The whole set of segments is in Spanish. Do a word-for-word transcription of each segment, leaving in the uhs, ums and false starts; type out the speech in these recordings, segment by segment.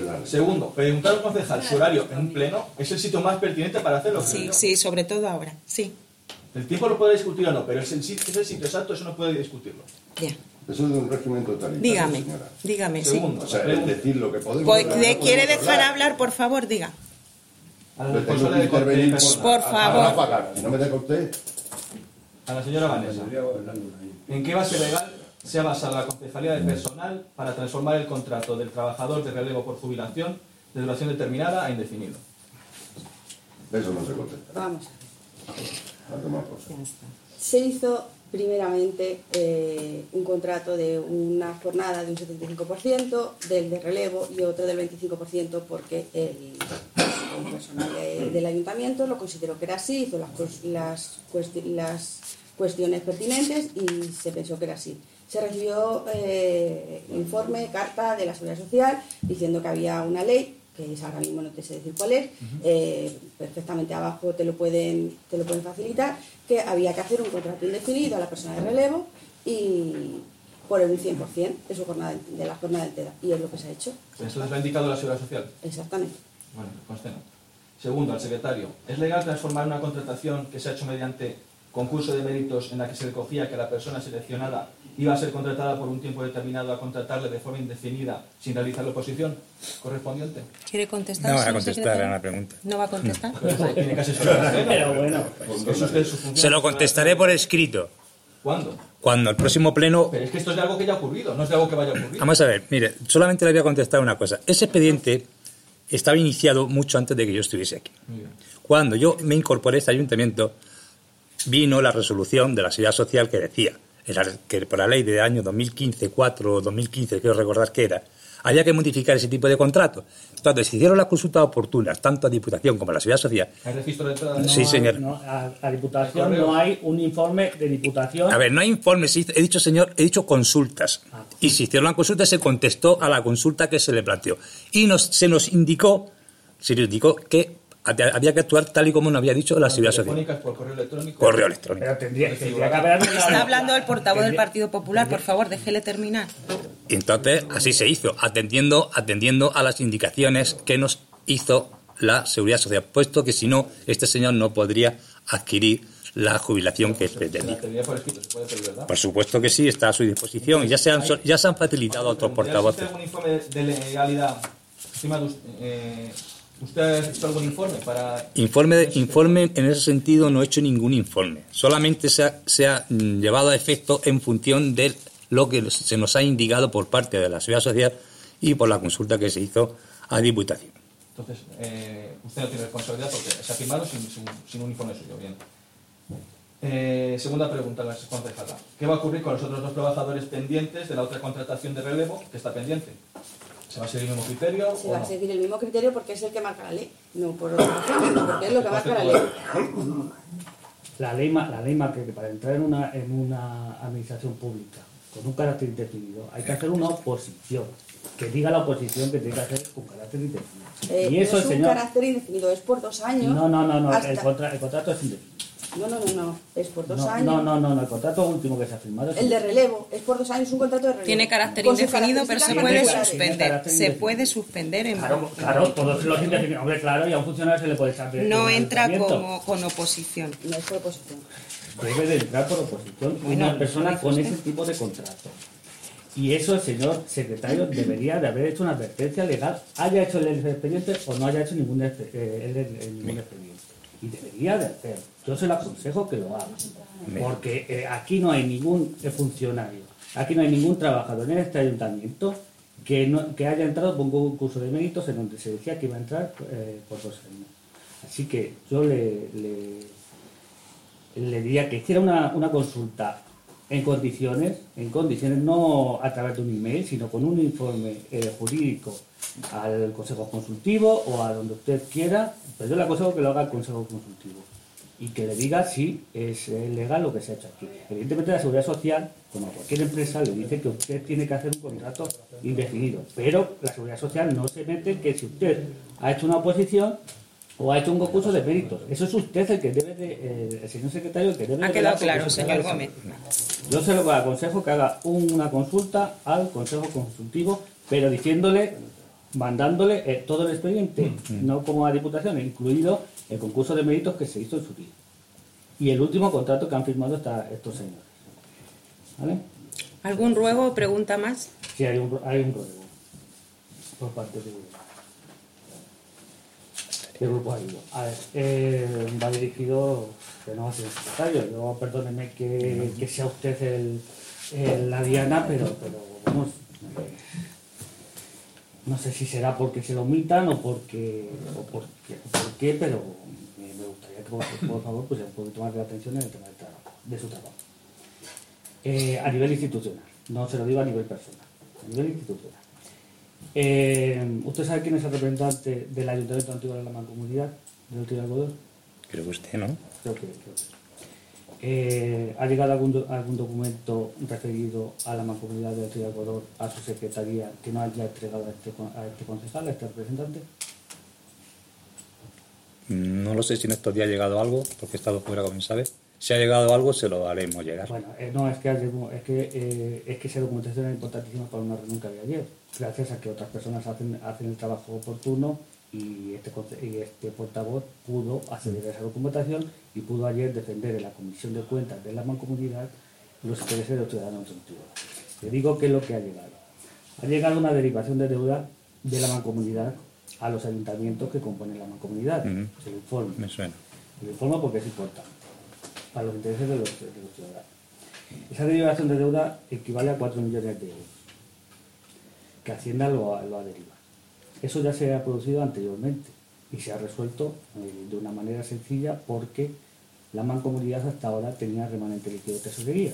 Segundo, preguntar al concejal su horario en un pleno es el sitio más pertinente para hacerlo. Sí, sí, sobre todo ahora, sí. El tiempo lo puede discutir o no, pero es el sitio, es el sitio exacto, eso no puede discutirlo. Ya. Eso es de un régimen totalitario, Dígame, señora. dígame, sí. Segundo, O sea, es decir lo que podemos... Pues, hablar, ¿le no quiere podemos dejar hablar. hablar, por favor? Diga. A la Yo tengo responsable que de intervenir personal. Por a- favor. a pagar. Si no me deja usted... A la señora Vanessa. ¿En qué base legal se ha basado la Concejalía de Personal para transformar el contrato del trabajador de relevo por jubilación de duración determinada a indefinido? Eso no se contesta. Vamos. A tomar por saco. Se hizo primeramente eh, un contrato de una jornada de un setenta y cinco por ciento del de relevo y otro del veinticinco por ciento porque el, el personal de- del ayuntamiento lo consideró que era así, hizo las, cos- las, cuesti- las cuestiones pertinentes y se pensó que era así. Se recibió eh, informe, carta de la Seguridad Social diciendo que había una ley, que es ahora mismo no te sé decir cuál es, eh, perfectamente abajo te lo pueden te lo pueden facilitar, que había que hacer un contrato indefinido a la persona de relevo y por el cien por ciento de su jornada de la jornada entera, y es lo que se ha hecho. ¿Eso les lo ha indicado la Seguridad Social? Exactamente. Bueno, conste no. Segundo, al secretario. ¿Es legal transformar una contratación que se ha hecho mediante concurso de méritos en la que se recogía que la persona seleccionada iba a ser contratada por un tiempo determinado a contratarle de forma indefinida sin realizar la oposición correspondiente? ¿Quiere contestar? No va a señor contestar secretario? a la pregunta. ¿No va a contestar? Tiene que asesorar. Pero bueno, ¿Es usted su función? Se lo contestaré por escrito. ¿Cuándo? Cuando el próximo pleno... Pero es que esto es de algo que ya ha ocurrido, no es de algo que vaya a ocurrir. Vamos a ver, mire, solamente le voy a contestar una cosa. Ese expediente estaba iniciado mucho antes de que yo estuviese aquí. Muy bien. Cuando yo me incorporé a este ayuntamiento, vino la resolución de la Seguridad Social que decía que por la ley de año dos mil quince, cuatro o dos mil quince, quiero recordar que era, había que modificar ese tipo de contratos. Entonces, se hicieron las consultas oportunas, tanto a Diputación como a la Seguridad Social. ¿Hay registro de entrada? Sí, no señor. hay- no, a, a Diputación no hay un informe de Diputación. A ver, no hay informes, he dicho, señor, he dicho consultas. Ah. Y se hicieron las consultas, se contestó a la consulta que se le planteó. Y nos, se nos indicó, se nos indicó que había que actuar tal y como nos había dicho la Seguridad Social. Telefónicas por correo electrónico. Correo electrónico. Pero tendría, tendría que haber Está una- hablando el portavoz del tendría- Partido Popular, por favor, déjele terminar. Y entonces así se hizo, atendiendo, atendiendo a las indicaciones que nos hizo la Seguridad Social, puesto que si no, este señor no podría adquirir la jubilación que pretendía. La teoría por escrito se puede hacer, ¿verdad? Por supuesto que sí, está a su disposición y ya se han, so- ya se han facilitado a otros portavoces. ¿Existe algún informe de legalidad? Estimado, eh, ¿usted ha hecho algún informe para...? Informe, de- informe en ese sentido no he hecho ningún informe, solamente se ha, se ha mm, llevado a efecto en función de lo que se nos ha indicado por parte de la Seguridad Social y por la consulta que se hizo a Diputación. Entonces, eh, usted no tiene responsabilidad porque se ha firmado sin, sin, sin un informe suyo. Bien. Eh, segunda pregunta, la concejala. ¿Qué va a ocurrir con los otros dos trabajadores pendientes de la otra contratación de relevo que está pendiente? ¿Se va a seguir el mismo criterio Se o va a no? seguir el mismo criterio porque es el que marca la ley, no por otra razón, sino porque es lo que marca la ley. La ley, ma- la ley marca que para entrar en una, en una administración pública con un carácter indefinido hay que hacer una oposición. Que diga la oposición que tiene que hacer con carácter indefinido. Eh, y eso no el es un señor... carácter indefinido, es por dos años. No, no, no, no hasta- el, contra- el contrato es indefinido. No, no, no, no, es por dos No, años. no, no, no, no, el contrato último que se ha firmado es El de relevo, es por dos años un contrato de relevo. Tiene carácter Con sus indefinido, pero se características puede particulares. suspender. carácter Se indefinido. puede suspender en Claro, claro, todos los indefinidos. Hombre, claro, y a un funcionario se le puede saber. No un entra ayuntamiento. como con oposición. No es por oposición. Debe de entrar por oposición Bueno, una persona ¿lo con dice ese usted? tipo de contrato. Y eso el señor secretario debería de haber hecho una advertencia legal, haya hecho el expediente o no haya hecho ningún, expe- eh, el- el- el- ningún expediente. Y debería de hacer. Yo se lo aconsejo que lo haga. Porque eh, aquí no hay ningún eh, funcionario, aquí no hay ningún trabajador en este ayuntamiento que, no, que haya entrado por un concurso de méritos en donde se decía que iba a entrar eh, por dos años. Así que yo le, le, le diría que hiciera una, una consulta en condiciones, en condiciones no a través de un email, sino con un informe eh, jurídico al Consejo Consultivo o a donde usted quiera, pero yo le aconsejo que lo haga al Consejo Consultivo y que le diga si es eh, legal lo que se ha hecho aquí. Evidentemente la Seguridad Social, como a cualquier empresa, le dice que usted tiene que hacer un contrato indefinido, pero la Seguridad Social no se mete en que si usted ha hecho una oposición o ha hecho un concurso de méritos. Eso es usted el que debe de, eh, el señor secretario, el que debe Ha de quedado velar porque claro, eso se señor haga. Gómez. Yo se lo aconsejo que haga una consulta al Consejo Consultivo, pero diciéndole mandándole eh, todo el expediente, Mm. no como a Diputación, incluido el concurso de méritos que se hizo en su día. Y el último contrato que han firmado esta, estos señores. ¿Vale? ¿Algún ruego o pregunta más? Sí, hay un, hay un ruego por parte de, del grupo Ayudo. A ver, eh, va dirigido, que no va a ser el secretario, yo perdóneme que, que sea usted el, el- la diana, pero, pero vamos, eh, no sé si será porque se lo omitan o porque, o porque, o por qué, pero me, me gustaría que por, por favor pusiera un poquito más de atención en el tema del trabajo, de su trabajo. Eh, a nivel institucional, no se lo digo a nivel personal, a nivel institucional. Eh, ¿Usted sabe quién es el representante del Ayuntamiento Antiguo de la Mancomunidad del Tío Algodón? Creo que usted, ¿no? Creo que, creo que sí. Eh, ¿Ha llegado algún, do- algún documento referido a la Mancomunidad del Tío Algodón, a su secretaría, que no haya entregado a este, con- a este concejal, a este representante? No lo sé si en estos días ha llegado algo, porque he estado fuera, como sabe. Si ha llegado algo, se lo haremos llegar. Bueno, eh, no, es que, es que, eh, es que esa documentación es importantísima para una reunión que había ayer, gracias a que otras personas hacen, hacen el trabajo oportuno y este, conce- y este portavoz pudo acceder a esa documentación y pudo ayer defender en la Comisión de Cuentas de la Mancomunidad los intereses de los ciudadanos antiguos. Le digo qué es lo que ha llegado. Ha llegado una derivación de deuda de la Mancomunidad a los ayuntamientos que componen la Mancomunidad. Ujú. Se lo informa. Me suena. Se lo informa porque es importante para los intereses de los, de los ciudadanos. Esa derivación de deuda equivale a cuatro millones de euros, que Hacienda lo, lo ha derivado. Eso ya se ha producido anteriormente y se ha resuelto eh, de una manera sencilla porque la Mancomunidad hasta ahora tenía remanente líquido de tesorería.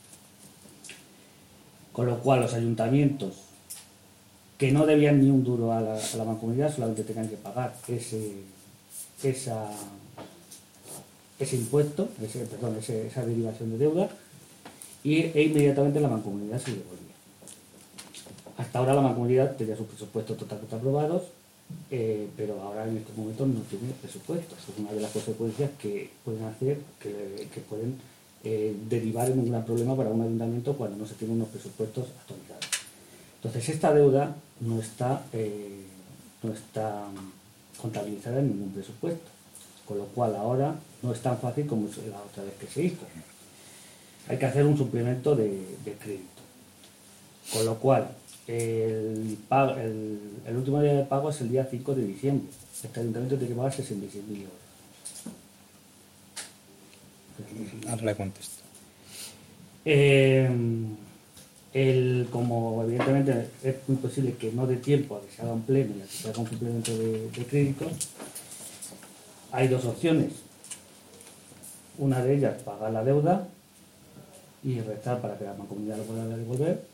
Con lo cual los ayuntamientos que no debían ni un duro a la, a la Mancomunidad solamente tenían que pagar ese, esa, ese impuesto, ese, perdón, ese- esa derivación de deuda y, e inmediatamente la Mancomunidad se devolvía. Hasta ahora la Mancomunidad tenía sus presupuestos totalmente aprobados, eh, pero ahora en estos momentos no tiene presupuestos. Es una de las consecuencias que pueden hacer, que, que pueden eh, derivar en un gran problema para un ayuntamiento cuando no se tienen unos presupuestos actualizados. Entonces esta deuda no está, eh, no está contabilizada en ningún presupuesto, con lo cual ahora no es tan fácil como la otra vez que se hizo. Hay que hacer un suplemento de, de crédito, con lo cual el, pago- el, el último día de pago es el día cinco de diciembre. Este ayuntamiento tiene que pagar sesenta y seis mil euros. Ahora le contesto. Eh, el, como evidentemente es muy posible que no dé tiempo a que se haga un pleno y a que se haga un suplemento de, de crédito, hay dos opciones. Una de ellas, pagar la deuda y rezar para que la Mancomunidad lo pueda devolver.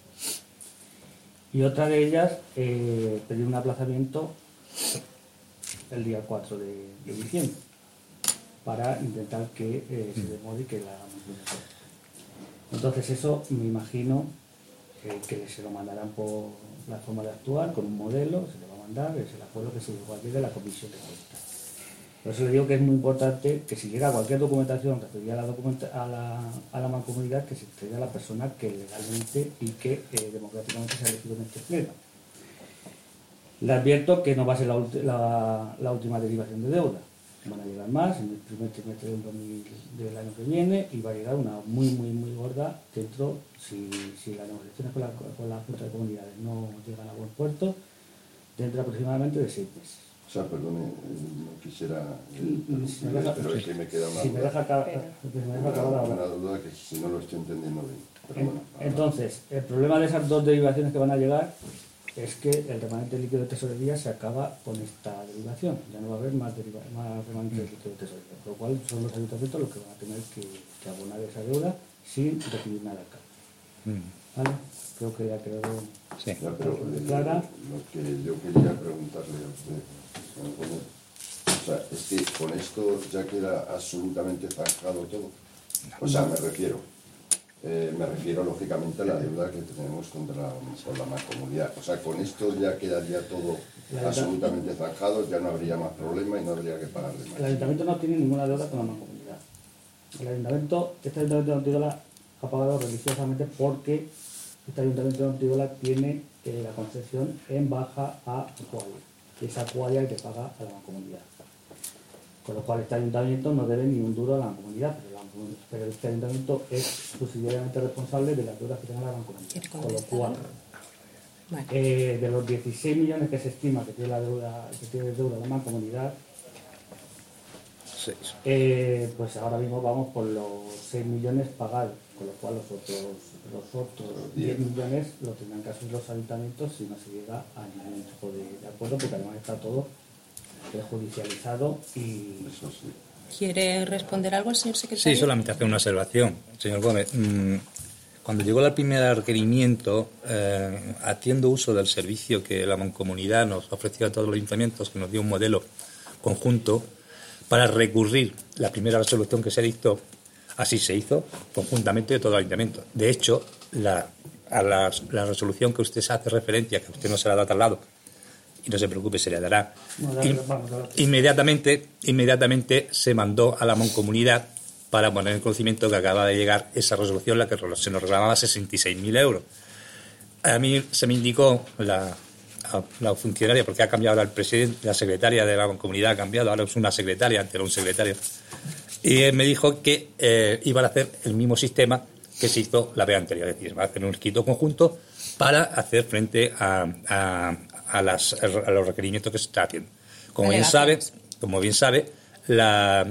Y otra de ellas, eh, pedir un aplazamiento el día cuatro de, de diciembre para intentar que eh, se demore y que la Mancomunidad se haga. Entonces eso me imagino eh, que se lo mandarán por la forma de actuar, con un modelo, se le va a mandar, es el acuerdo que se llegó ayer de la Comisión de Cuentas. Por eso le digo que es muy importante que si llega cualquier documentación referida a la, documenta- a la, a la mancomunidad, que se entregue a la persona que legalmente y que eh, democráticamente se ha elegido en este pleno. Le advierto que no va a ser la, ulti- la- la última derivación de deuda. Van a llegar más en el primer trimestre del, dos mil del año que viene y va a llegar una muy, muy, muy gorda dentro, si, si las negociaciones con la, con la Junta de Comunidades no llegan a buen puerto, dentro aproximadamente de seis meses. O sea, perdone, eh, no quisiera eh, Mm, si me deja- pero es que me queda una Si me deja, duda. acabar- si me deja acabar Una, ahora. una duda que si no lo estoy entendiendo bien. Pero En- bueno, ahora- Entonces, el problema de esas dos derivaciones que van a llegar es que el remanente líquido de tesorería se acaba con esta derivación. Ya no va a haber más, deriva- más remanente líquido de tesorería, por lo cual son los ayuntamientos los que van a tener que, que abonar esa deuda sin recibir nada a cambio. Mm, ¿Vale? Creo que ya quedó sí. Ya, pero eh, clara. lo que yo quería preguntarle a usted, señor Gómez, o sea, es que con esto ya queda absolutamente zanjado todo. O sea, me refiero, eh, me refiero lógicamente a la deuda que tenemos contra la, con la mancomunidad. O sea, con esto ya quedaría todo La- absolutamente zanjado, ya no habría más problema y no habría que pagarle más. El ayuntamiento no tiene ninguna deuda con la mancomunidad. El ayuntamiento, este ayuntamiento de Antiguola ha pagado religiosamente porque este ayuntamiento de Ortigola tiene eh, la concesión en baja a Acualia. Esa Acualia es que paga a la mancomunidad. Con lo cual este ayuntamiento no debe ni un duro a la mancomunidad, pero, la, pero este ayuntamiento es subsidiariamente responsable de las deudas que tenga la mancomunidad. Con lo cual, vale. eh, de los dieciséis millones que se estima que tiene la deuda, que tiene deuda la mancomunidad, eh, pues ahora mismo vamos por los seis millones pagados, con lo cual los otros, los otros diez millones lo tendrán que asumir los ayuntamientos si no se llega a ningún tipo de, de acuerdo, porque además está todo judicializado y... Eso sí. ¿Quiere responder algo el señor secretario? Sí, solamente hacer una observación, señor Gómez. Cuando llegó el primer requerimiento, eh, haciendo uso del servicio que la Mancomunidad nos ofreció a todos los ayuntamientos, que nos dio un modelo conjunto, para recurrir la primera resolución que se dictó, así se hizo conjuntamente de todo el ayuntamiento. De hecho, la, a la, la resolución que usted hace referencia, que usted no se la da traslado, y no se preocupe, se le dará, in, inmediatamente, inmediatamente se mandó a la Mancomunidad para poner en conocimiento que acaba de llegar esa resolución, la que se nos reclamaba sesenta y seis mil euros. A mí se me indicó la, la funcionaria, porque ha cambiado el presidente, la secretaria de la Mancomunidad ha cambiado, ahora es una secretaria, antes era un secretario, y él me dijo que eh, iban a hacer el mismo sistema que se hizo la vez anterior, es decir, va a hacer un escrito conjunto para hacer frente a, a, a, las, a los requerimientos que se está haciendo. Como bien sabe, como bien sabe, la,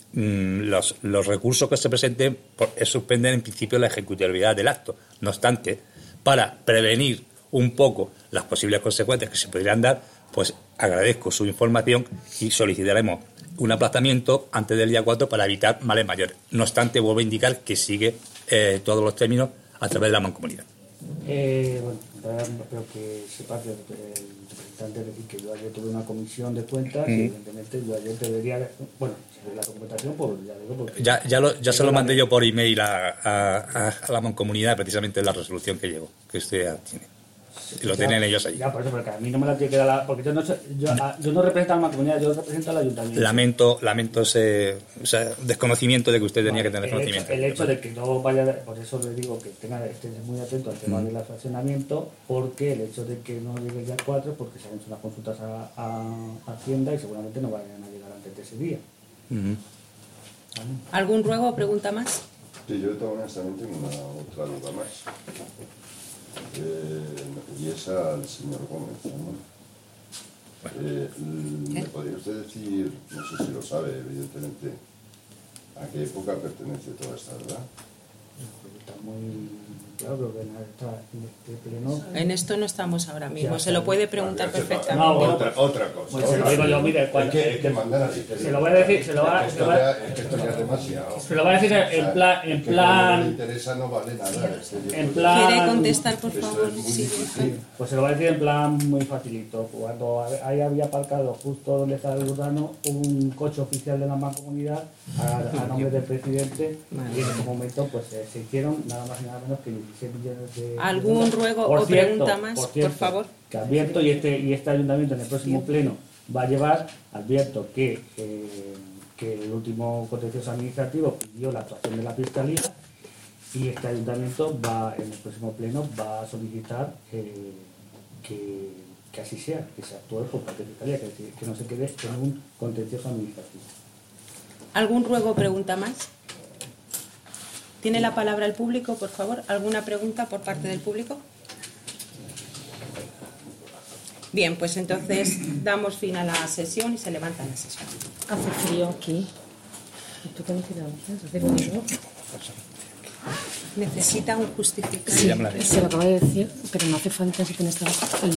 los, los recursos que se presenten por, suspenden en principio la ejecutividad del acto. No obstante, para prevenir un poco las posibles consecuencias que se podrían dar, pues agradezco su información y solicitaremos un aplazamiento antes del día cuatro para evitar males mayores. No obstante, vuelvo a indicar que sigue eh, todos los términos a través de la Mancomunidad. Eh, bueno, no creo que sepa que el representante decir que yo ayer tuve una comisión de cuentas mm. y evidentemente yo ayer debería, bueno, si ve la documentación, pues ya digo porque... Ya, ya, lo, ya se lo mandé yo por email a, a, a la Mancomunidad, precisamente la resolución que llegó, que usted tiene. Y lo ya, tienen ellos ahí. Ya, por eso, porque a mí no me la tiene que dar la... Porque yo no, yo, yo no represento a la Mancomunidad, yo represento al Ayuntamiento. Lamento, lamento ese o sea, desconocimiento de que usted tenía vale, que tener el conocimiento. Hecho, el hecho de que no vaya... Por eso le digo que tenga, esté muy atento al tema mm. del fraccionamiento, porque el hecho de que no llegue el día cuatro, porque se han hecho unas consultas a, a, a Hacienda y seguramente no vayan a llegar antes de ese día. Mm. ¿Vale? ¿Algún ruego o pregunta más? Sí, yo tengo honestamente una otra duda más. Eh, y es al señor Gómez, ¿no? Eh, ¿Me podría usted decir, no sé si lo sabe, evidentemente, a qué época pertenece toda esta verdad? Está muy claro que en, esta, en este pleno... En esto no estamos ahora mismo, se lo puede preguntar vale, perfectamente. No, bueno, otra, otra cosa. Pues se lo digo yo, mire, cuando, hay, que, hay que mandar así. Se lo voy a decir, se lo va a decir... Es que esto ya es demasiado. Se lo voy a decir en plan... En plan no le interesa, no vale nada. En plan... ¿Quiere contestar, por favor? Sí, sí. Pues se lo voy a decir en plan muy facilito. Cuando ahí había aparcado justo donde está el Urbano un coche oficial de la Mancomunidad a, a nombre del presidente y en ese momento pues se, se hicieron nada más y nada menos que dieciséis millones de... ¿Algún de ruego por o cierto, pregunta más, por, cierto, por favor? Que advierto, y este, y este ayuntamiento en el próximo sí. pleno va a llevar, advierto que, eh, que el último contencioso administrativo pidió la actuación de la Fiscalía y este ayuntamiento va, en el próximo pleno, va a solicitar eh, que, que así sea, que se actúe por parte de la Fiscalía, que, que no se quede en un contencioso administrativo. ¿Algún ruego o pregunta más? ¿Tiene la palabra el público, por favor? ¿Alguna pregunta por parte del público? Bien, pues entonces damos fin a la sesión y se levanta la sesión. Hace frío aquí. ¿Tú qué necesitas? Necesita un justificante. Sí, se lo acabo de decir, pero no hace falta si tienes trabajo.